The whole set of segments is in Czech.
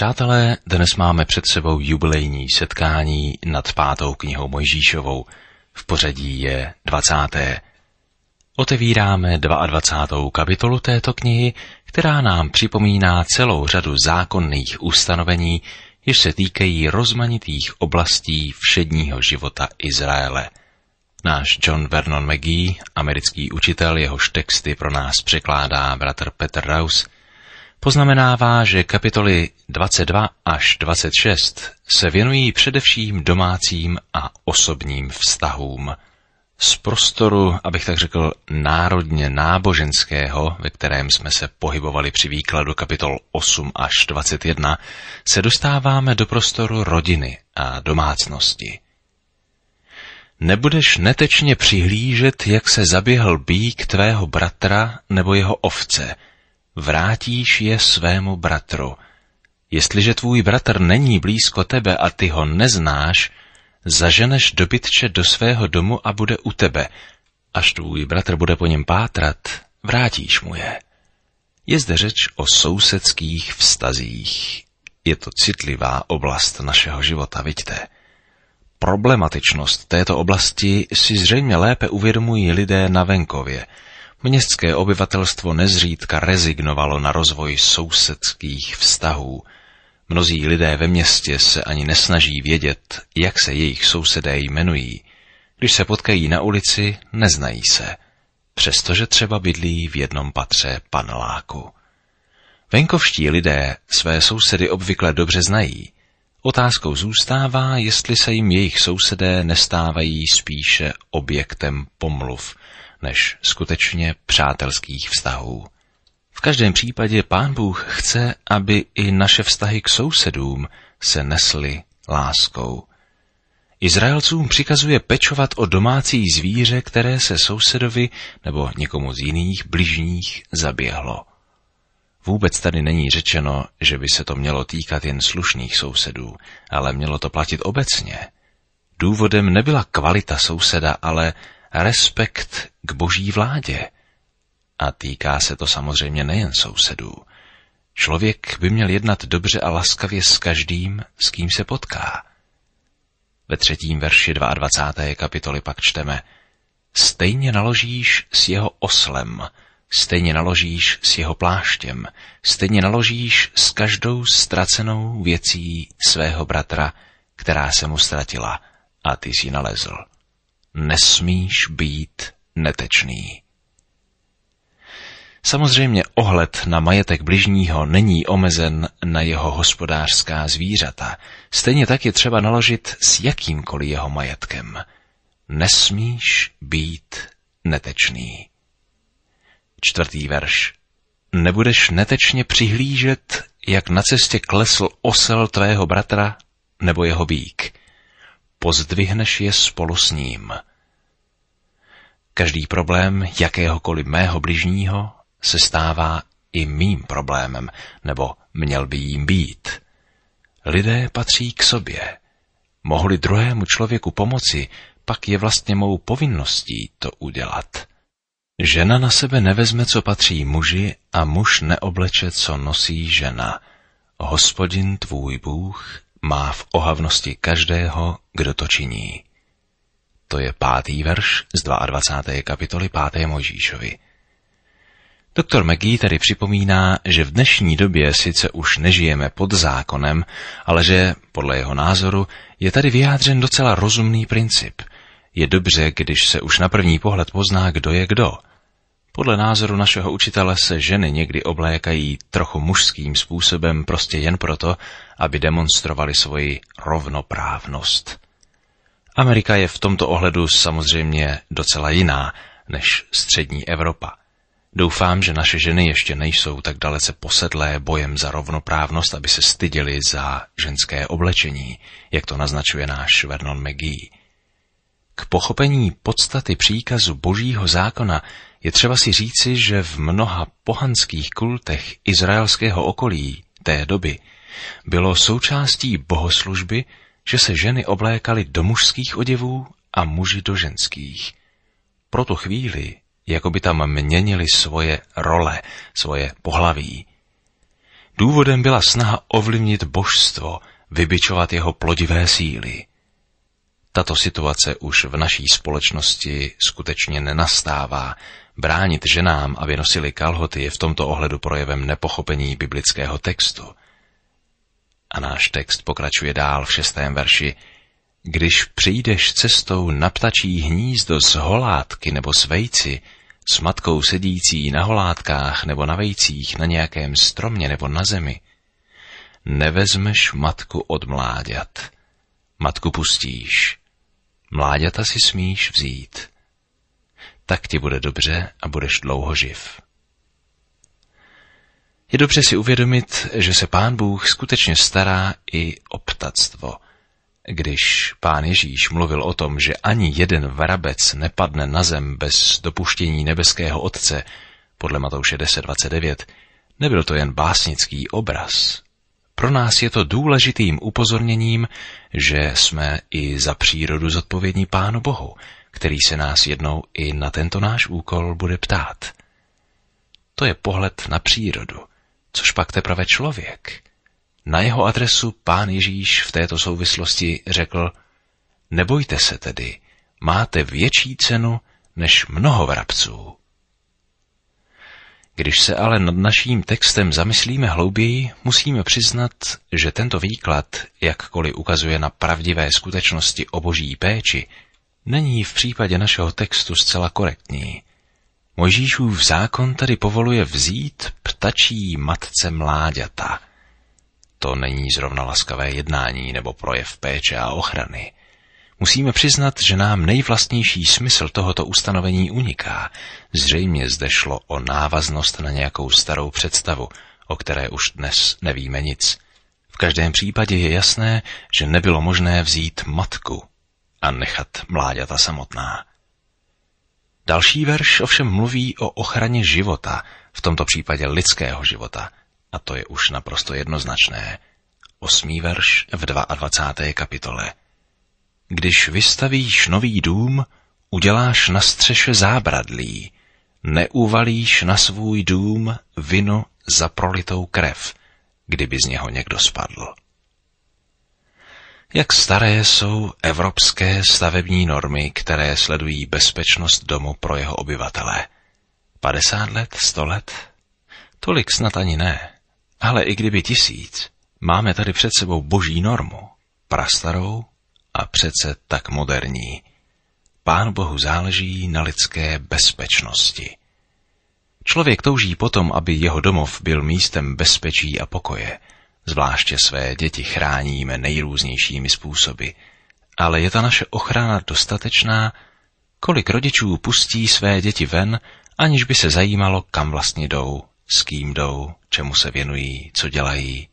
Přátelé, dnes máme před sebou jubilejní setkání nad 5. knihou Mojžíšovou. V pořadí je 20. Otevíráme 22. kapitolu této knihy, která nám připomíná celou řadu zákonných ustanovení, jež se týkají rozmanitých oblastí všedního života Izraele. Náš John Vernon McGee, americký učitel, jehož texty pro nás překládá bratr Peter Raus, poznamenává, že kapitoly 22 až 26 se věnují především domácím a osobním vztahům. Z prostoru, abych tak řekl, národně náboženského, ve kterém jsme se pohybovali při výkladu kapitol 8 až 21, se dostáváme do prostoru rodiny a domácnosti. Nebudeš netečně přihlížet, jak se zaběhl býk tvého bratra nebo jeho ovce, vrátíš je svému bratru. Jestliže tvůj bratr není blízko tebe a ty ho neznáš, zaženeš dobytče do svého domu a bude u tebe. Až tvůj bratr bude po něm pátrat, vrátíš mu je. Je zde řeč o sousedských vztazích. Je to citlivá oblast našeho života, vidíte. Problematičnost této oblasti si zřejmě lépe uvědomují lidé na venkově. Městské obyvatelstvo nezřídka rezignovalo na rozvoj sousedských vztahů. Mnozí lidé ve městě se ani nesnaží vědět, jak se jejich sousedé jmenují. Když se potkají na ulici, neznají se, přestože třeba bydlí v jednom patře paneláku. Venkovští lidé své sousedy obvykle dobře znají. Otázkou zůstává, jestli se jim jejich sousedé nestávají spíše objektem pomluv, než skutečně přátelských vztahů. V každém případě Pán Bůh chce, aby i naše vztahy k sousedům se nesly láskou. Izraelcům přikazuje pečovat o domácí zvíře, které se sousedovi nebo někomu z jiných bližních zaběhlo. Vůbec tady není řečeno, že by se to mělo týkat jen slušných sousedů, ale mělo to platit obecně. Důvodem nebyla kvalita souseda, ale respekt k boží vládě. A týká se to samozřejmě nejen sousedů. Člověk by měl jednat dobře a laskavě s každým, s kým se potká. Ve 3. verši 22. kapitoly pak čteme: Stejně naložíš s jeho oslem, stejně naložíš s jeho pláštěm, stejně naložíš s každou ztracenou věcí svého bratra, která se mu ztratila, a ty jsi nalezl. Nesmíš být netečný. Samozřejmě ohled na majetek bližního není omezen na jeho hospodářská zvířata. Stejně tak je třeba naložit s jakýmkoliv jeho majetkem. Nesmíš být netečný. 4. verš. Nebudeš netečně přihlížet, jak na cestě klesl osel tvého bratra nebo jeho býk. Pozdvihneš je spolu s ním. Každý problém jakéhokoliv mého bližního se stává i mým problémem, nebo měl by jím být. Lidé patří k sobě. Mohli druhému člověku pomoci, pak je vlastně mou povinností to udělat. Žena na sebe nevezme, co patří muži, a muž neobleče, co nosí žena. Hospodin tvůj Bůh má v ohavnosti každého, kdo to činí. To je 5. verš z 22. kapitoly 5. Mojžíšovi. Doktor McGee tady připomíná, že v dnešní době sice už nežijeme pod zákonem, ale že, podle jeho názoru, je tady vyjádřen docela rozumný princip. Je dobře, když se už na první pohled pozná, kdo je kdo. Podle názoru našeho učitele se ženy někdy oblékají trochu mužským způsobem prostě jen proto, aby demonstrovali svoji rovnoprávnost. Amerika je v tomto ohledu samozřejmě docela jiná než střední Evropa. Doufám, že naše ženy ještě nejsou tak dalece posedlé bojem za rovnoprávnost, aby se styděly za ženské oblečení, jak to naznačuje náš Vernon McGee. K pochopení podstaty příkazu božího zákona je třeba si říci, že v mnoha pohanských kultech izraelského okolí té doby bylo součástí bohoslužby, že se ženy oblékaly do mužských oděvů a muži do ženských. Pro tu chvíli jako by tam měnili svoje role, svoje pohlaví. Důvodem byla snaha ovlivnit božstvo, vybičovat jeho plodivé síly. Tato situace už v naší společnosti skutečně nenastává. Bránit ženám, aby nosili kalhoty, je v tomto ohledu projevem nepochopení biblického textu. A náš text pokračuje dál v 6. verši. Když přijdeš cestou na ptačí hnízdo z holátky nebo z vejci, s matkou sedící na holátkách nebo na vejcích na nějakém stromě nebo na zemi, nevezmeš matku od mláďat. Matku pustíš. Mláďata si smíš vzít. Tak ti bude dobře a budeš dlouho živ. Je dobře si uvědomit, že se Pán Bůh skutečně stará i o ptactvo. Když Pán Ježíš mluvil o tom, že ani jeden vrabec nepadne na zem bez dopuštění nebeského Otce, podle Matouše 10.29, nebyl to jen básnický obraz. Pro nás je to důležitým upozorněním, že jsme i za přírodu zodpovědní Pánu Bohu, který se nás jednou i na tento náš úkol bude ptát. To je pohled na přírodu, což pak teprve člověk. Na jeho adresu Pán Ježíš v této souvislosti řekl: nebojte se tedy, máte větší cenu než mnoho vrabců. Když se ale nad naším textem zamyslíme hlouběji, musíme přiznat, že tento výklad, jakkoliv ukazuje na pravdivé skutečnosti o boží péči, není v případě našeho textu zcela korektní. Mojžíšův zákon tedy povoluje vzít ptačí matce mláďata. To není zrovna laskavé jednání nebo projev péče a ochrany. Musíme přiznat, že nám nejvlastnější smysl tohoto ustanovení uniká. Zřejmě zde šlo o návaznost na nějakou starou představu, o které už dnes nevíme nic. V každém případě je jasné, že nebylo možné vzít matku a nechat mláďata samotná. Další verš ovšem mluví o ochraně života, v tomto případě lidského života, a to je už naprosto jednoznačné. 8. verš v 22. kapitole. Když vystavíš nový dům, uděláš na střeše zábradlí, neuvalíš na svůj dům vinu za prolitou krev, kdyby z něho někdo spadl. Jak staré jsou evropské stavební normy, které sledují bezpečnost domu pro jeho obyvatele? 50 let, 100 let? Tolik snad ani ne. Ale i kdyby 1000, máme tady před sebou boží normu, prastarou a přece tak moderní. Pánu Bohu záleží na lidské bezpečnosti. Člověk touží potom, aby jeho domov byl místem bezpečí a pokoje. Zvláště své děti chráníme nejrůznějšími způsoby. Ale je ta naše ochrana dostatečná? Kolik rodičů pustí své děti ven, aniž by se zajímalo, kam vlastně jdou, s kým jdou, čemu se věnují, co dělají?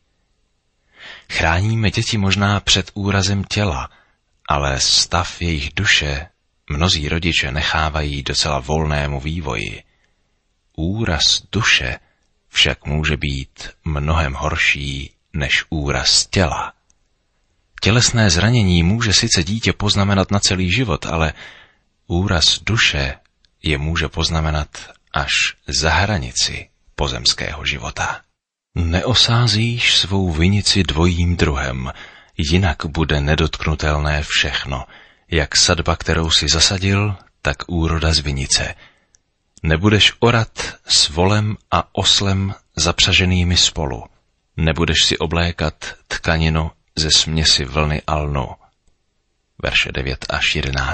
Chráníme děti možná před úrazem těla, ale stav jejich duše mnozí rodiče nechávají docela volnému vývoji. Úraz duše však může být mnohem horší než úraz těla. Tělesné zranění může sice dítě poznamenat na celý život, ale úraz duše je může poznamenat až za hranici pozemského života. Neosázíš svou vinici dvojím druhem, jinak bude nedotknutelné všechno, jak sadba, kterou si zasadil, tak úroda z vinice. Nebudeš orat s volem a oslem zapřaženými spolu. Nebudeš si oblékat tkaninu ze směsi vlny a lnu. Verše 9 až 11.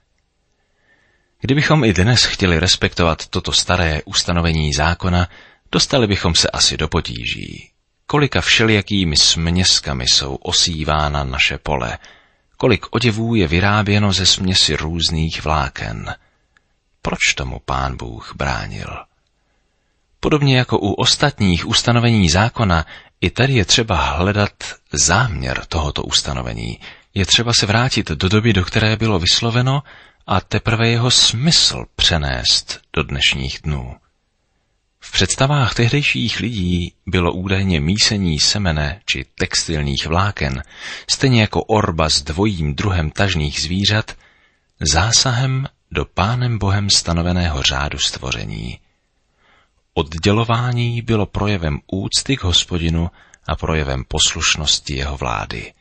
Kdybychom i dnes chtěli respektovat toto staré ustanovení zákona, dostali bychom se asi do potíží. Kolika všelijakými směskami jsou osívána naše pole, kolik oděvů je vyráběno ze směsi různých vláken. Proč tomu Pán Bůh bránil? Podobně jako u ostatních ustanovení zákona, i tady je třeba hledat záměr tohoto ustanovení. Je třeba se vrátit do doby, do které bylo vysloveno, a teprve jeho smysl přenést do dnešních dnů. V představách tehdejších lidí bylo údajně mísení semene či textilních vláken, stejně jako orba s dvojím druhem tažných zvířat, zásahem do Pánem Bohem stanoveného řádu stvoření. oddělování bylo projevem úcty k Hospodinu a projevem poslušnosti jeho vlády.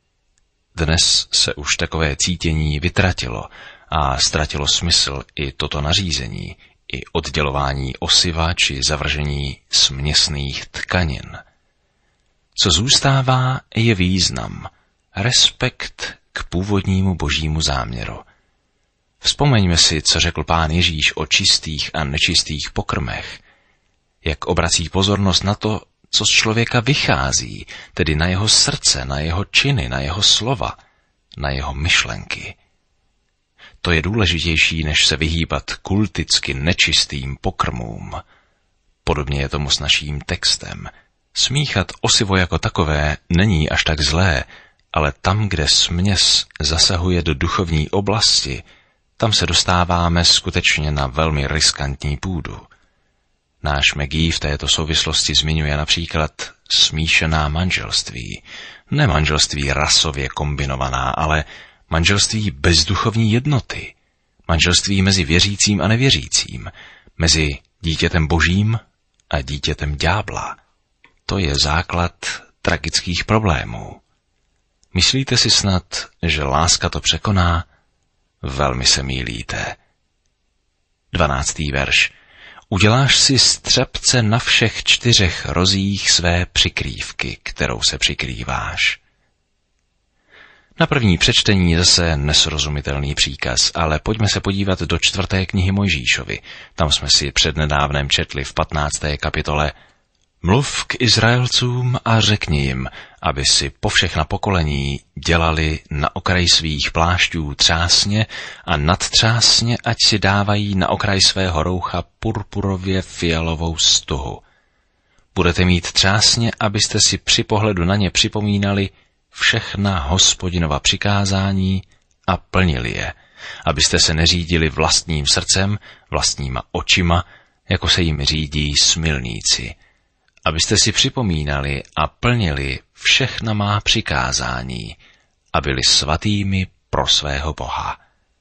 Dnes se už takové cítění vytratilo a ztratilo smysl i toto nařízení, i oddělování osiva či zavržení směsných tkanin. Co zůstává, je význam, respekt k původnímu božímu záměru. Vzpomeňme si, co řekl Pán Ježíš o čistých a nečistých pokrmech, jak obrací pozornost na to, co z člověka vychází, tedy na jeho srdce, na jeho činy, na jeho slova, na jeho myšlenky. To je důležitější, než se vyhýbat kulticky nečistým pokrmům. Podobně je tomu s naším textem. Smíchat osivo jako takové není až tak zlé, ale tam, kde směs zasahuje do duchovní oblasti, tam se dostáváme skutečně na velmi riskantní půdu. Náš McGee v této souvislosti zmiňuje například smíšená manželství. Ne manželství rasově kombinovaná, ale manželství bez duchovní jednoty. Manželství mezi věřícím a nevěřícím. Mezi dítětem božím a dítětem ďábla. To je základ tragických problémů. Myslíte si snad, že láska to překoná? Velmi se mýlíte. 12. verš. Uděláš si střepce na všech 4 rozích své přikrývky, kterou se přikrýváš. Na první přečtení zase nesrozumitelný příkaz, ale pojďme se podívat do 4. knihy Mojžíšovi. Tam jsme si přednedávnem četli v 15. kapitole: Mluv k Izraelcům a řekni jim, aby si po všechna pokolení dělali na okraj svých plášťů třásně a nad třásně, ať si dávají na okraj svého roucha purpurově fialovou stuhu. Budete mít třásně, abyste si při pohledu na ně připomínali všechna Hospodinova přikázání a plnili je, abyste se neřídili vlastním srdcem, vlastníma očima, jako se jim řídí smilníci, abyste si připomínali a plnili všechna má přikázání a byli svatými pro svého Boha.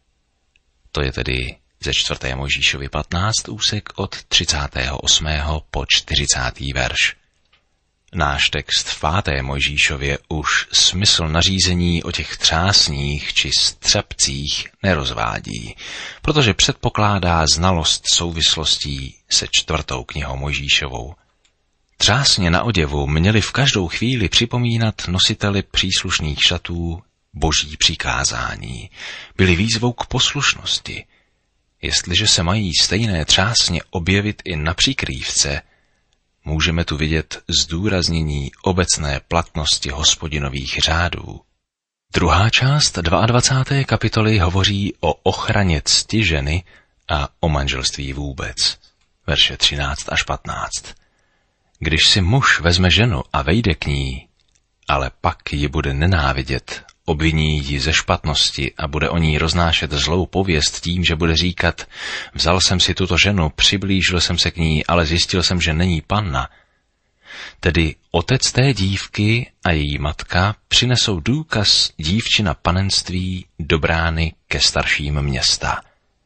To je tedy ze 4. Mojžíšovi 15 úsek od 38. po 40. verš. Náš text v 5. Mojžíšově už smysl nařízení o těch třásních či střepcích nerozvádí, protože předpokládá znalost souvislostí se 4. knihou Mojžíšovou. Třásně na oděvu měli v každou chvíli připomínat nositeli příslušných šatů boží přikázání. Byli výzvou k poslušnosti. Jestliže se mají stejné třásně objevit i na přikrývce, můžeme tu vidět zdůraznění obecné platnosti Hospodinových řádů. Druhá část 22. kapitoly hovoří o ochraně cti ženy a o manželství vůbec. Verše 13 až 15. Když si muž vezme ženu a vejde k ní, ale pak ji bude nenávidět, obviní ji ze špatnosti a bude o ní roznášet zlou pověst tím, že bude říkat: vzal jsem si tuto ženu, přiblížil jsem se k ní, ale zjistil jsem, že není panna. Tedy otec té dívky a její matka přinesou důkaz dívčina panenství do brány ke starším města.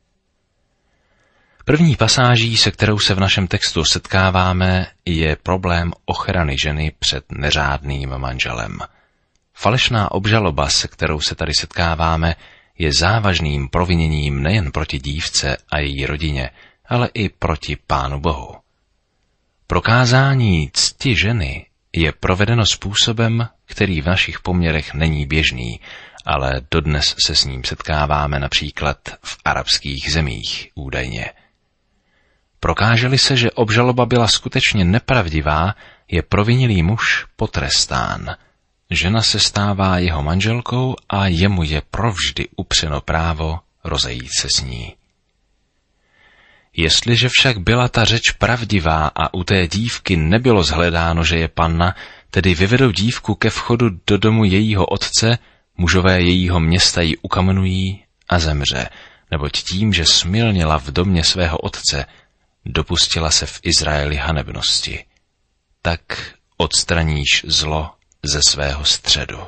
První pasáží, se kterou se v našem textu setkáváme, je problém ochrany ženy před neřádným manželem. Falešná obžaloba, se kterou se tady setkáváme, je závažným proviněním nejen proti dívce a její rodině, ale i proti Pánu Bohu. Prokázání cti ženy je provedeno způsobem, který v našich poměrech není běžný, ale dodnes se s ním setkáváme například v arabských zemích údajně. Prokáže-li se, že obžaloba byla skutečně nepravdivá, je provinilý muž potrestán. Žena se stává jeho manželkou a jemu je provždy upřeno právo rozejít se s ní. Jestliže však byla ta řeč pravdivá a u té dívky nebylo zhledáno, že je panna, tedy vyvedou dívku ke vchodu do domu jejího otce, mužové jejího města ji ukamenují a zemře, neboť tím, že smilnila v domě svého otce, dopustila se v Izraeli hanebnosti. Tak odstraníš zlo ze svého středu.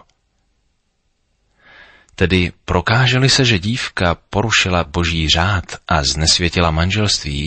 Tedy prokáže-li se, že dívka porušila boží řád a znesvětila manželství,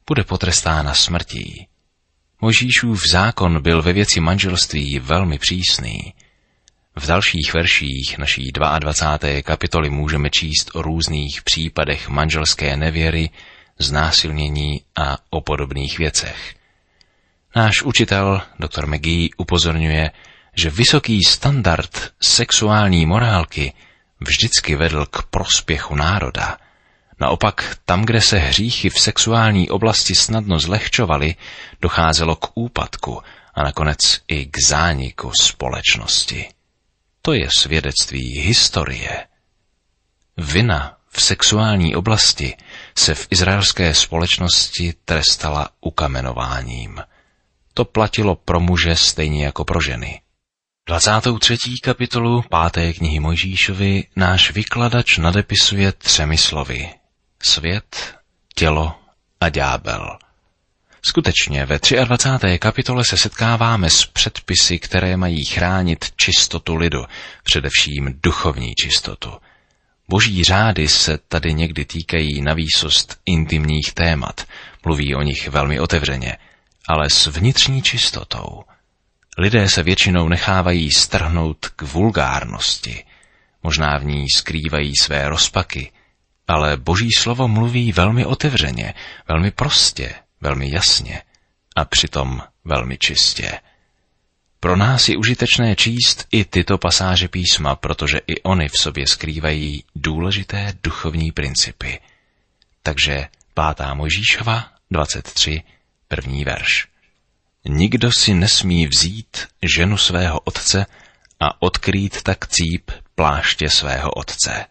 bude potrestána smrtí. Mojžíšův zákon byl ve věci manželství velmi přísný. V dalších verších naší 22. kapitoly můžeme číst o různých případech manželské nevěry, znásilnění a o podobných věcech. Náš učitel, dr. McGee, upozorňuje, že vysoký standard sexuální morálky vždycky vedl k prospěchu národa. Naopak, tam, kde se hříchy v sexuální oblasti snadno zlehčovaly, docházelo k úpadku a nakonec i k zániku společnosti. To je svědectví historie. Vina v sexuální oblasti se v izraelské společnosti trestala ukamenováním. To platilo pro muže stejně jako pro ženy. 23. kapitolu 5. knihy Mojžíšovi náš vykladač nadepisuje 3 slovy. Svět, tělo a ďábel. Skutečně ve 23. kapitole se setkáváme s předpisy, které mají chránit čistotu lidu, především duchovní čistotu. Boží řády se tady někdy týkají navýsost intimních témat, mluví o nich velmi otevřeně, ale s vnitřní čistotou. Lidé se většinou nechávají strhnout k vulgárnosti. Možná v ní skrývají své rozpaky, ale Boží slovo mluví velmi otevřeně, velmi prostě, velmi jasně a přitom velmi čistě. Pro nás je užitečné číst i tyto pasáže písma, protože i oni v sobě skrývají důležité duchovní principy. Takže 5. Mojžíšova 23, 1. verš. Nikdo si nesmí vzít ženu svého otce a odkrýt tak cíp pláště svého otce.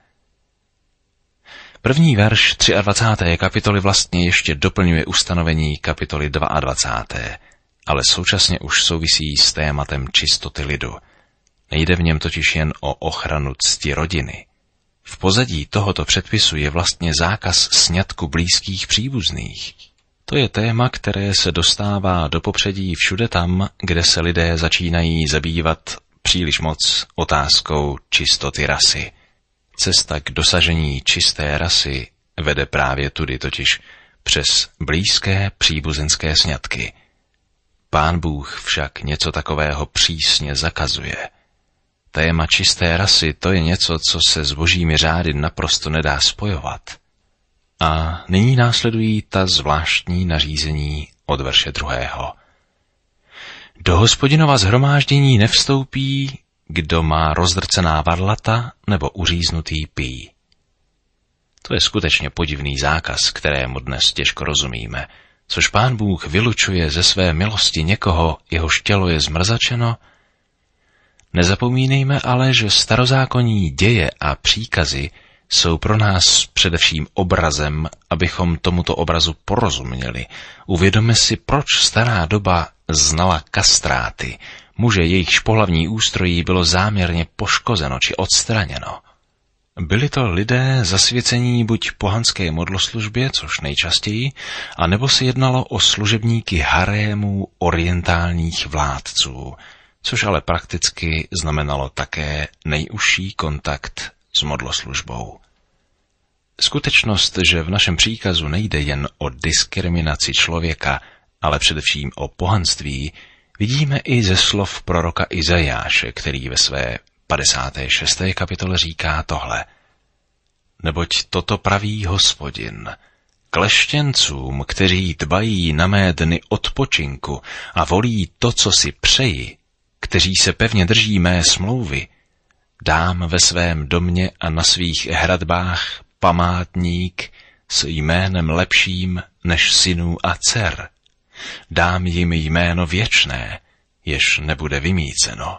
1. verš 23. kapitoly vlastně ještě doplňuje ustanovení kapitoly 22., ale současně už souvisí s tématem čistoty lidu. Nejde v něm totiž jen o ochranu cti rodiny. V pozadí tohoto předpisu je vlastně zákaz sňatku blízkých příbuzných. To je téma, které se dostává do popředí všude tam, kde se lidé začínají zabývat příliš moc otázkou čistoty rasy. Cesta k dosažení čisté rasy vede právě tudy, totiž přes blízké příbuzenské sňatky. Pán Bůh však něco takového přísně zakazuje. Téma čisté rasy, to je něco, co se s božími řády naprosto nedá spojovat. A nyní následují ta zvláštní nařízení od verše 2. Do Hospodinova shromáždění nevstoupí, kdo má rozdrcená varlata nebo uříznutý pí. To je skutečně podivný zákaz, kterému dnes těžko rozumíme, což Pán Bůh vylučuje ze své milosti někoho, jehož tělo je zmrzačeno. Nezapomínejme ale, že starozákonní děje a příkazy jsou pro nás především obrazem, abychom tomuto obrazu porozuměli. Uvědomme si, proč stará doba znala kastráty, muže, jejichž pohlavní ústrojí bylo záměrně poškozeno či odstraněno. Byli to lidé zasvěcení buď pohanské modloslužbě, což nejčastěji, anebo se jednalo o služebníky harémů orientálních vládců, což ale prakticky znamenalo také nejužší kontakt s modloslužbou. Skutečnost, že v našem příkazu nejde jen o diskriminaci člověka, ale především o pohanství, vidíme i ze slov proroka Izajáše, který ve své 56. kapitole říká tohle. Neboť toto praví Hospodin, kleštěncům, kteří dbají na mé dny odpočinku a volí to, co si přeji, kteří se pevně drží mé smlouvy, dám ve svém domě a na svých hradbách památník s jménem lepším než synů a dcer. Dám jim jméno věčné, jež nebude vymýceno.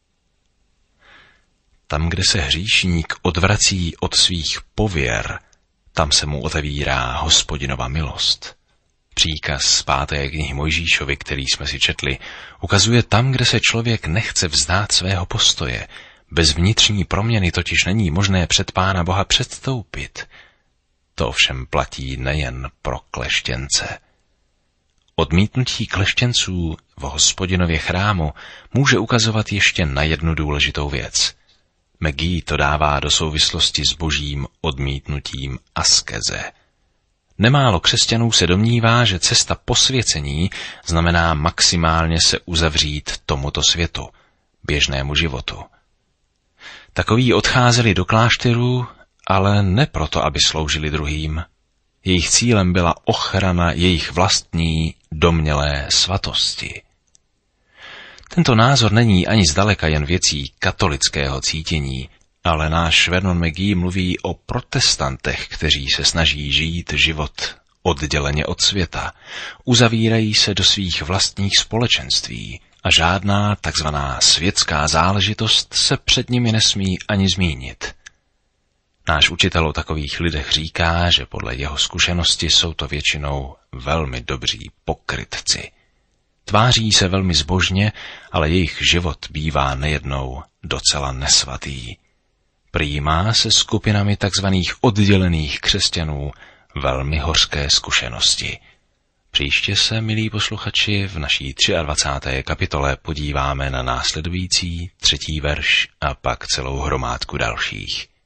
Tam, kde se hříšník odvrací od svých pověr, tam se mu otevírá Hospodinova milost. Příkaz z 5. knihy Mojžíšovi, který jsme si četli, ukazuje tam, kde se člověk nechce vzdát svého postoje. Bez vnitřní proměny totiž není možné před Pána Boha předstoupit. To ovšem platí nejen pro kleštěnce. Odmítnutí kleštěnců v Hospodinově chrámu může ukazovat ještě na jednu důležitou věc. McGee to dává do souvislosti s božím odmítnutím askeze. Nemálo křesťanů se domnívá, že cesta posvěcení znamená maximálně se uzavřít tomuto světu, běžnému životu. Takoví odcházeli do klášterů, ale ne proto, aby sloužili druhým. Jejich cílem byla ochrana jejich vlastní domnělé svatosti. Tento názor není ani zdaleka jen věcí katolického cítění, ale náš Vernon McGee mluví o protestantech, kteří se snaží žít život odděleně od světa, uzavírají se do svých vlastních společenství a žádná takzvaná světská záležitost se před nimi nesmí ani zmínit. Náš učitel o takových lidech říká, že podle jeho zkušenosti jsou to většinou velmi dobří pokrytci. Tváří se velmi zbožně, ale jejich život bývá nejednou docela nesvatý. Prý má se skupinami takzvaných oddělených křesťanů velmi hořké zkušenosti. Příště se, milí posluchači, v naší 23. kapitole podíváme na následující 3. verš a pak celou hromádku dalších.